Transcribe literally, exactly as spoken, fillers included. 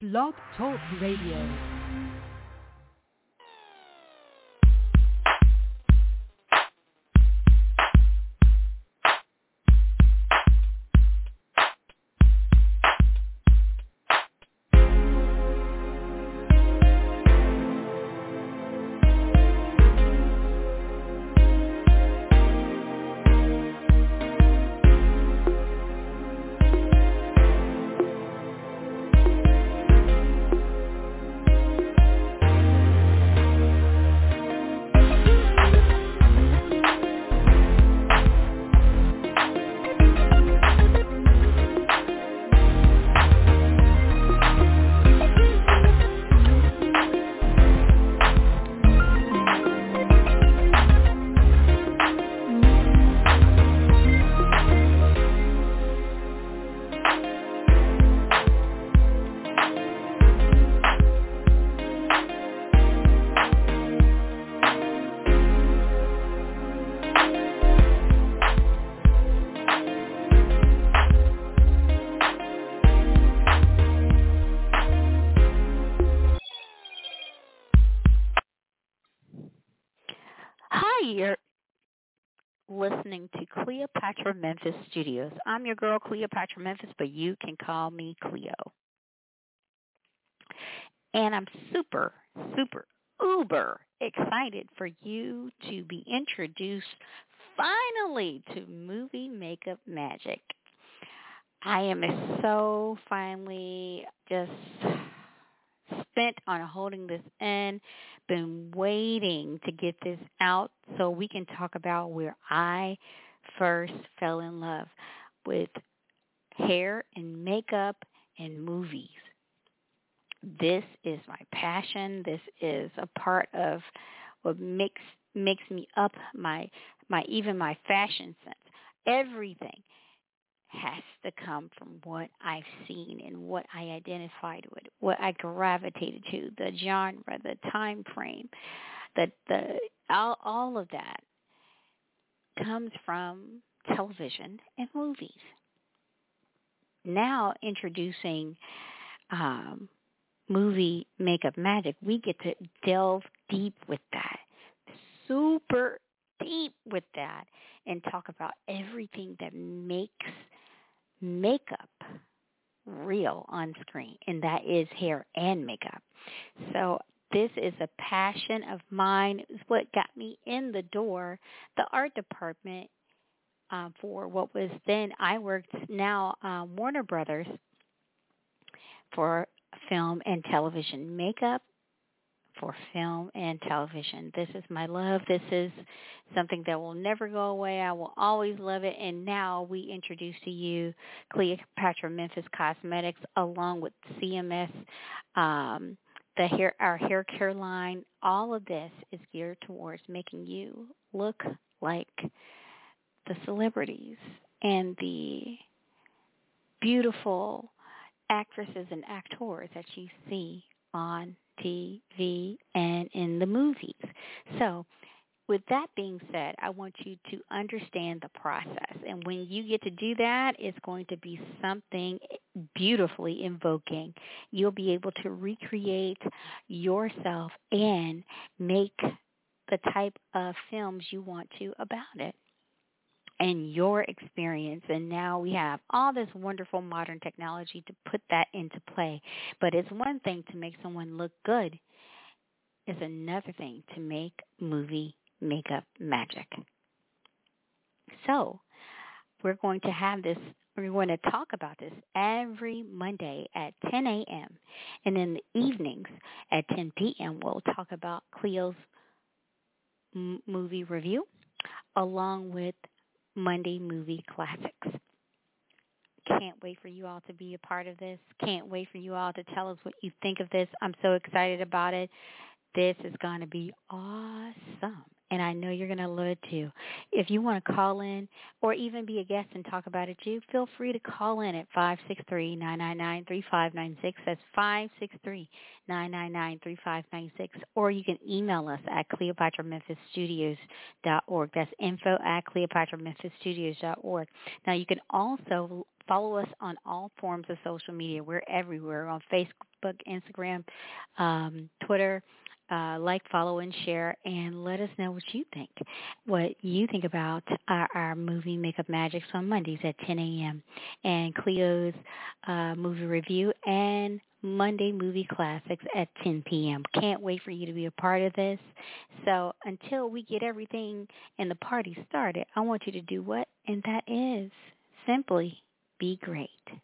Blog Talk Radio. Hi, you're listening to Cleopatra Memphis Studios. I'm your girl, Cleopatra Memphis, but you can call me Cleo. And I'm super, super, uber excited for you to be introduced finally to Movie Makeup Magic. I am so finally just spent on holding this in, been waiting to get this out so we can talk about where I first fell in love with hair and makeup and movies. This is my passion. This is a part of what makes makes me up my my even my fashion sense. Everything has to come from what I've seen and what I identified with, what I gravitated to, the genre, the time frame, the the all, all of that comes from television and movies. Now introducing um, movie makeup magic, we get to delve deep with that, super deep with that, and talk about everything that makes makeup real on screen, and that is hair and makeup. So this is a passion of mine. It's what got me in the door, the art department uh, for what was then, I worked now uh, Warner Brothers for film and television makeup, for film and television. This is my love. This is something that will never go away. I will always love it. And now we introduce to you Cleopatra Memphis Cosmetics along with C M S, um, the hair, our hair care line. All of this is geared towards making you look like the celebrities and the beautiful actresses and actors that you see on T V and in the movies. So with that being said, I want you to understand the process. And when you get to do that, it's going to be something beautifully invoking. You'll be able to recreate yourself and make the type of films you want to about it and your experience. And now we have all this wonderful modern technology to put that into play. But it's one thing to make someone look good. It's another thing to make movie makeup magic. So we're going to have this, we're going to talk about this every Monday at ten a.m. And in the evenings at ten p.m. we'll talk about Cleo's m- movie review along with Monday Movie Classics. Can't wait for you all to be a part of this. Can't wait for you all to tell us what you think of this. I'm so excited about it. This is going to be awesome. And I know you're going to love it too. If you want to call in or even be a guest and talk about it too, feel free to call in at five six three, nine nine nine, three five nine six. That's five six three, nine nine nine, three five nine six. Or you can email us at cleopatra memphis studios dot org. That's info at cleopatra memphis studios dot org. Now you can also follow us on all forms of social media. We're everywhere on Facebook, Instagram, um, Twitter. Uh, like, follow, and share, and let us know what you think. What you think about our, our movie Makeup Magics on Mondays at ten a.m. and Cleo's uh, movie review and Monday movie classics at ten p.m. Can't wait for you to be a part of this. So until we get everything and the party started, I want you to do what? And that is simply be great.